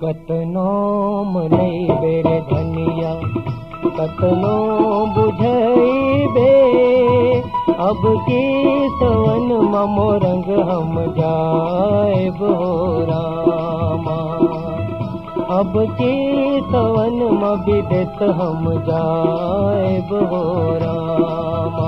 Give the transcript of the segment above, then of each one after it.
कतनो मनई बेरे धनिया कतनो बुझैबे अब की सवन ममो रंग हम जाएब हो रामा अब की सवन म विदेत हम जाएब हो रामा।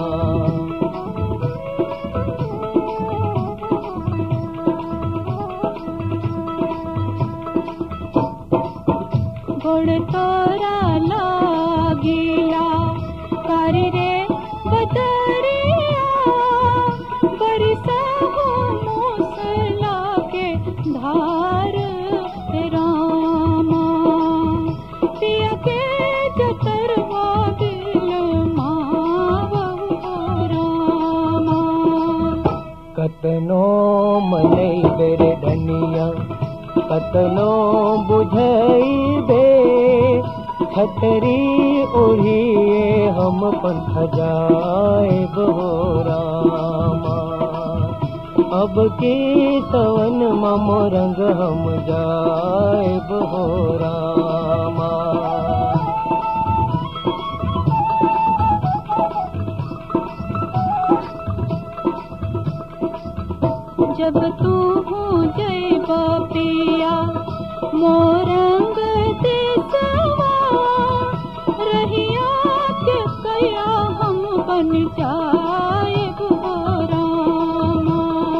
गोड़ तोरा लागिला कारी रे बदरिया बरसा हो मूसला के धार रामा पिया के जतरवा दिल मावहु रामा। कतनो मनई बेरे धनिया कतनो बुझैबे छतरी ओढ़िए हम पंथ जाएब हो रामा अब की सवन ममो रंग हम जाएब हो रामा। जब तू जैब पिया मोरंग देसवा रहिया के कया हम बन जाएब हो रामा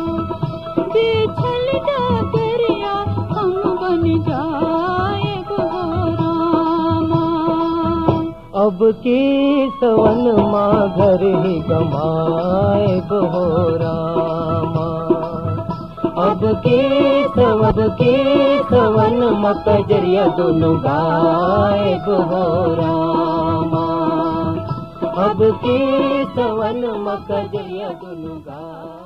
बिछल डगरिया हम बन जाएब हो रामा। अब की सवन माँ घर ही गमाएब हो रामा अब की सवन मकजरिया दोनों गायब हो रामा अब की सवन मकजरिया दोनों गायब।